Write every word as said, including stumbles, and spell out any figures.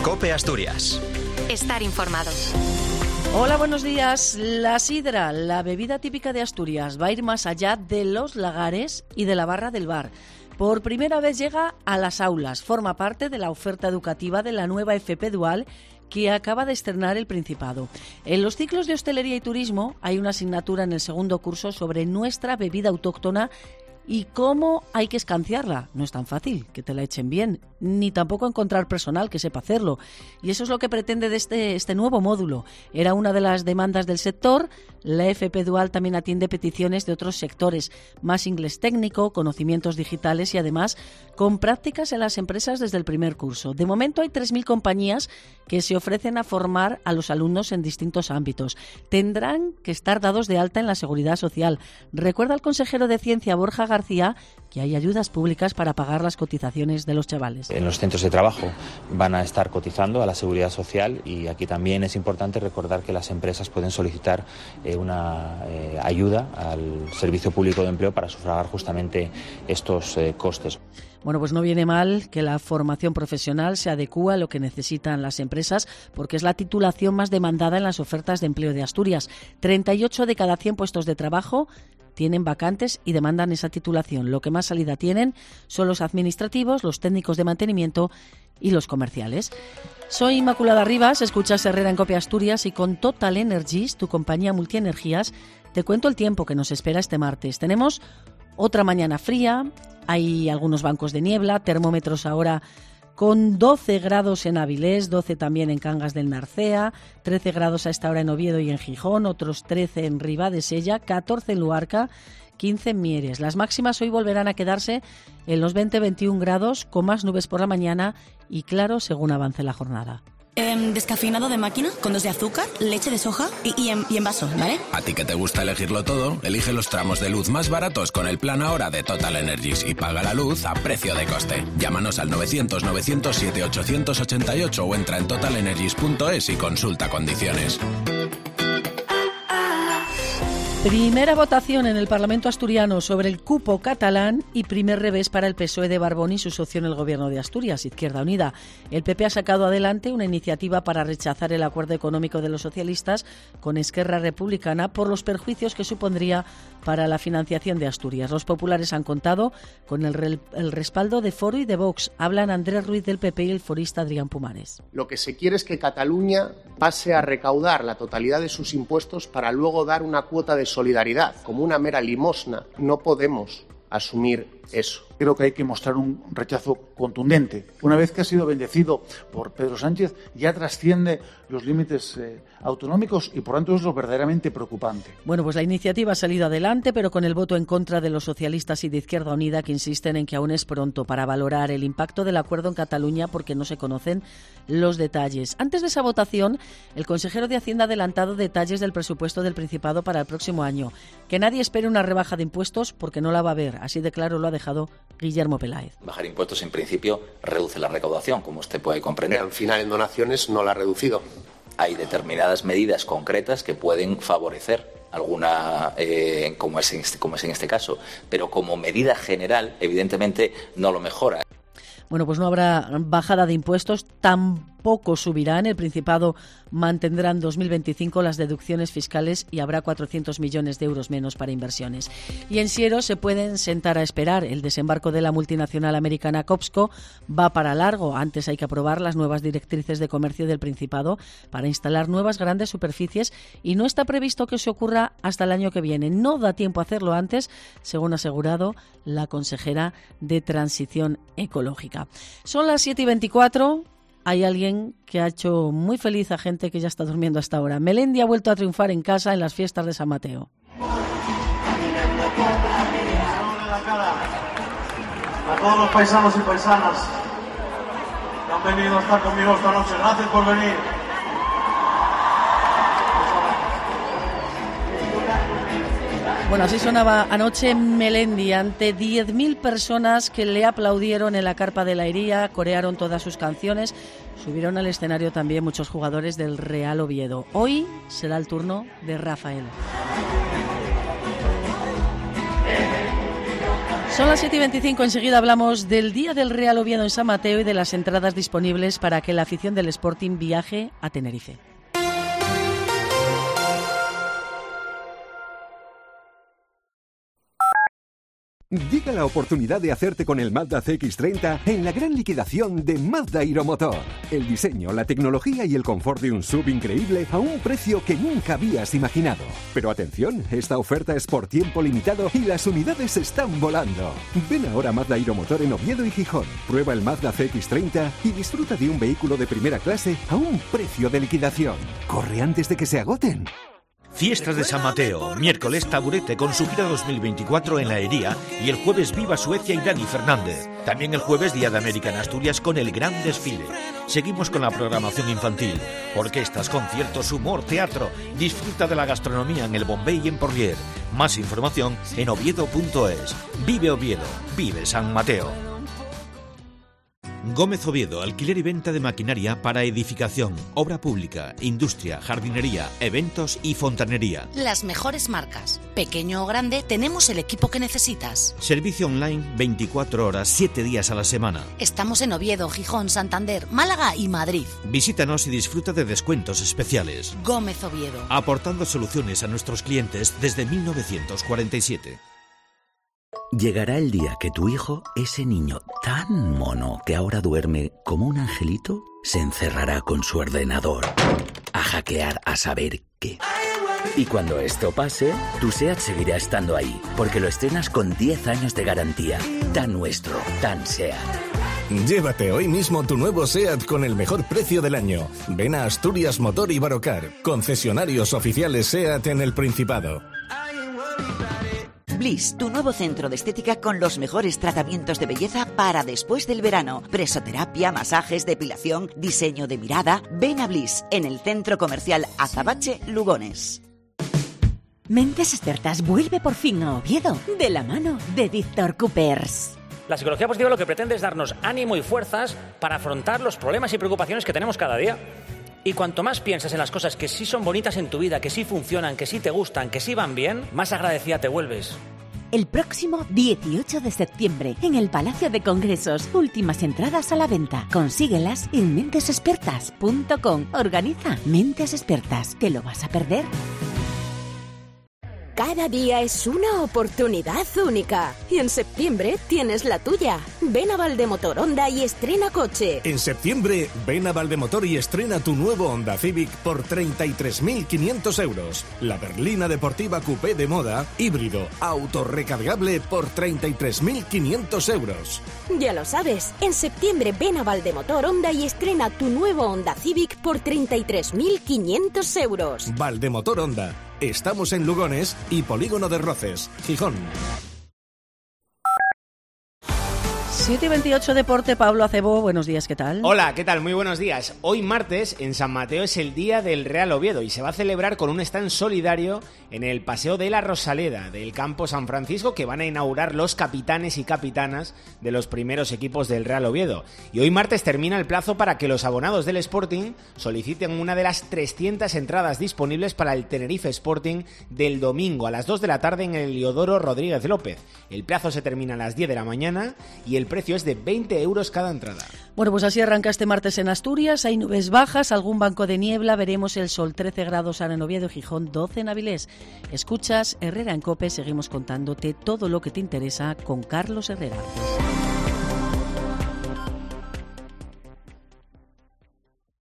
COPE Asturias. Estar informado. Hola, buenos días. La sidra, la bebida típica de Asturias, va a ir más allá de los lagares y de la barra del bar. Por primera vez llega a las aulas, forma parte de la oferta educativa de la nueva F P Dual que acaba de estrenar el Principado. En los ciclos de hostelería y turismo hay una asignatura en el segundo curso sobre nuestra bebida autóctona y cómo hay que escanciarla. No es tan fácil que te la echen bien, ni tampoco encontrar personal que sepa hacerlo. Y eso es lo que pretende de este, este nuevo módulo. Era una de las demandas del sector. La F P Dual también atiende peticiones de otros sectores. Más inglés técnico, conocimientos digitales y además con prácticas en las empresas desde el primer curso. De momento hay tres mil compañías que se ofrecen a formar a los alumnos en distintos ámbitos. Tendrán que estar dados de alta en la Seguridad Social. Recuerda el consejero de Ciencia, Borja García, que hay ayudas públicas para pagar las cotizaciones de los chavales. En los centros de trabajo van a estar cotizando a la Seguridad Social y aquí también es importante recordar que las empresas pueden solicitar eh, una eh, ayuda al Servicio Público de Empleo para sufragar justamente estos eh, costes. Bueno, pues no viene mal que la formación profesional se adecúe a lo que necesitan las empresas, porque es la titulación más demandada en las ofertas de empleo de Asturias. treinta y ocho de cada cien puestos de trabajo tienen vacantes y demandan esa titulación. Lo que más salida tienen son los administrativos, los técnicos de mantenimiento y los comerciales. Soy Inmaculada Rivas, escuchas Herrera en COPE Asturias y con Total Energies, tu compañía multienergías, te cuento el tiempo que nos espera este martes. Tenemos otra mañana fría, hay algunos bancos de niebla, termómetros ahora con doce grados en Avilés, doce también en Cangas del Narcea, trece grados a esta hora en Oviedo y en Gijón, otros trece en Ribadesella, catorce en Luarca, quince en Mieres. Las máximas hoy volverán a quedarse en los veinte a veintiún grados, con más nubes por la mañana y claro según avance la jornada. Eh, descafeinado de máquina, con dos de azúcar, leche de soja y, y, en, y en vaso, ¿vale? A ti que te gusta elegirlo todo, elige los tramos de luz más baratos con el plan ahora de Total Energies y paga la luz a precio de coste. Llámanos al novecientos, novecientos siete, ochocientos ochenta y ocho o entra en total energies punto es y consulta condiciones. Primera votación en el Parlamento asturiano sobre el cupo catalán y primer revés para el P S O E de Barbón y su socio en el Gobierno de Asturias, Izquierda Unida. El P P ha sacado adelante una iniciativa para rechazar el acuerdo económico de los socialistas con Esquerra Republicana por los perjuicios que supondría para la financiación de Asturias. Los populares han contado con el, re- el respaldo de Foro y de Vox. Hablan Andrés Ruiz del P P y el forista Adrián Pumares. Lo que se quiere es que Cataluña pase a recaudar la totalidad de sus impuestos para luego dar una cuota de solidaridad, como una mera limosna. No podemos asumir eso. Creo que hay que mostrar un rechazo contundente. Una vez que ha sido bendecido por Pedro Sánchez, ya trasciende los límites eh, autonómicos y por tanto es lo verdaderamente preocupante. Bueno, pues la iniciativa ha salido adelante, pero con el voto en contra de los socialistas y de Izquierda Unida, que insisten en que aún es pronto para valorar el impacto del acuerdo en Cataluña porque no se conocen los detalles. Antes de esa votación, el consejero de Hacienda ha adelantado detalles del presupuesto del Principado para el próximo año. Que nadie espere una rebaja de impuestos porque no la va a haber. Así de claro lo ha dejado Guillermo Peláez. Bajar impuestos en principio reduce la recaudación, como usted puede comprender. Pero al final en donaciones no la ha reducido. Hay determinadas medidas concretas que pueden favorecer alguna, eh, como, es en este, como es en este caso, pero como medida general, evidentemente, no lo mejora. Bueno, pues no habrá bajada de impuestos, tampoco subirán. El Principado mantendrá en dos mil veinticinco las deducciones fiscales y habrá cuatrocientos millones de euros menos para inversiones. Y en Siero se pueden sentar a esperar. El desembarco de la multinacional americana Copsco va para largo. Antes hay que aprobar las nuevas directrices de comercio del Principado para instalar nuevas grandes superficies y no está previsto que se ocurra hasta el año que viene. No da tiempo a hacerlo antes, según ha asegurado la consejera de Transición Ecológica. Son las siete y veinticuatro. Hay alguien que ha hecho muy feliz a gente que ya está durmiendo hasta ahora. Melendi ha vuelto a triunfar en casa en las fiestas de San Mateo. A todos los paisanos y paisanas que han venido a estar conmigo esta noche, gracias por venir. Bueno, así sonaba anoche Melendi ante diez mil personas que le aplaudieron en la carpa de la Hería, corearon todas sus canciones, subieron al escenario también muchos jugadores del Real Oviedo. Hoy será el turno de Rafael. Son las siete y veinticinco, enseguida hablamos del Día del Real Oviedo en San Mateo y de las entradas disponibles para que la afición del Sporting viaje a Tenerife. Llega la oportunidad de hacerte con el Mazda C X treinta en la gran liquidación de Mazda Aeromotor. El diseño, la tecnología y el confort de un S U V increíble a un precio que nunca habías imaginado. Pero atención, esta oferta es por tiempo limitado y las unidades están volando. Ven ahora a Mazda Aeromotor en Oviedo y Gijón. Prueba el Mazda C X treinta y disfruta de un vehículo de primera clase a un precio de liquidación. Corre antes de que se agoten. Fiestas de San Mateo, miércoles Taburete con su gira dos mil veinticuatro en la Hería y el jueves Viva Suecia y Dani Fernández. También el jueves Día de América en Asturias con el gran desfile. Seguimos con la programación infantil, orquestas, conciertos, humor, teatro. Disfruta de la gastronomía en el Bombay y en Porlier. Más información en oviedo punto es. Vive Oviedo, vive San Mateo. Gómez Oviedo, alquiler y venta de maquinaria para edificación, obra pública, industria, jardinería, eventos y fontanería. Las mejores marcas. Pequeño o grande, tenemos el equipo que necesitas. Servicio online veinticuatro horas, siete días a la semana. Estamos en Oviedo, Gijón, Santander, Málaga y Madrid. Visítanos y disfruta de descuentos especiales. Gómez Oviedo. Aportando soluciones a nuestros clientes desde mil novecientos cuarenta y siete. Llegará el día que tu hijo, ese niño tan mono que ahora duerme como un angelito, se encerrará con su ordenador a hackear a saber qué. Y cuando esto pase, tu SEAT seguirá estando ahí, porque lo estrenas con diez años de garantía. Tan nuestro, tan SEAT. Llévate hoy mismo tu nuevo SEAT con el mejor precio del año. Ven a Asturias Motor y Barocar, concesionarios oficiales SEAT en el Principado. Bliss, tu nuevo centro de estética con los mejores tratamientos de belleza para después del verano. Presoterapia, masajes, depilación, diseño de mirada. Ven a Bliss, en el Centro Comercial Azabache, Lugones. Mentes Expertas vuelve por fin a Oviedo, de la mano de Víctor Coopers. La psicología positiva lo que pretende es darnos ánimo y fuerzas para afrontar los problemas y preocupaciones que tenemos cada día. Y cuanto más piensas en las cosas que sí son bonitas en tu vida, que sí funcionan, que sí te gustan, que sí van bien, más agradecida te vuelves. El próximo dieciocho de septiembre, en el Palacio de Congresos, últimas entradas a la venta. Consíguelas en mentes expertas punto com. Organiza Mentes Expertas. ¿Te lo vas a perder? Cada día es una oportunidad única. Y en septiembre tienes la tuya. Ven a Valdemotor Honda y estrena coche. En septiembre, ven a Valdemotor y estrena tu nuevo Honda Civic por treinta y tres mil quinientos euros. La berlina deportiva coupé de moda, híbrido, autorrecargable por treinta y tres mil quinientos euros. Ya lo sabes, en septiembre ven a Valdemotor Honda y estrena tu nuevo Honda Civic por treinta y tres mil quinientos euros. Valdemotor Honda. Estamos en Lugones y Polígono de Roces, Gijón. siete y veintiocho Deporte, Pablo Acebo, buenos días, ¿qué tal? Hola, ¿qué tal? Muy buenos días. Hoy martes en San Mateo es el Día del Real Oviedo y se va a celebrar con un stand solidario en el Paseo de la Rosaleda del Campo San Francisco que van a inaugurar los capitanes y capitanas de los primeros equipos del Real Oviedo. Y hoy martes termina el plazo para que los abonados del Sporting soliciten una de las trescientas entradas disponibles para el Tenerife Sporting del domingo a las dos de la tarde en el Heliodoro Rodríguez López. El plazo se termina a las diez de la mañana y el precio es de veinte euros cada entrada. Bueno, pues así arranca este martes en Asturias. Hay nubes bajas, algún banco de niebla, veremos el sol trece grados ahora en Oviedo, Gijón doce en Avilés. Escuchas Herrera en COPE, seguimos contándote todo lo que te interesa con Carlos Herrera.